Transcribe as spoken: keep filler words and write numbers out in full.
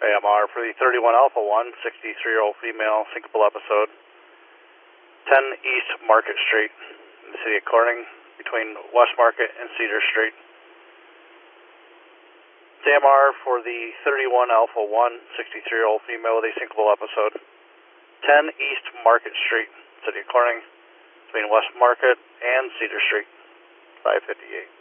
M R for the thirty-one Alpha one, sixty-three-year-old female, syncopal episode. ten East Market Street in the city of Corning, between West Market and Cedar Street. T M R for the thirty-one Alpha one, sixty-three-year-old female with a syncopal episode. ten East Market Street, city of Corning, between West Market and Cedar Street, five fifty-eight.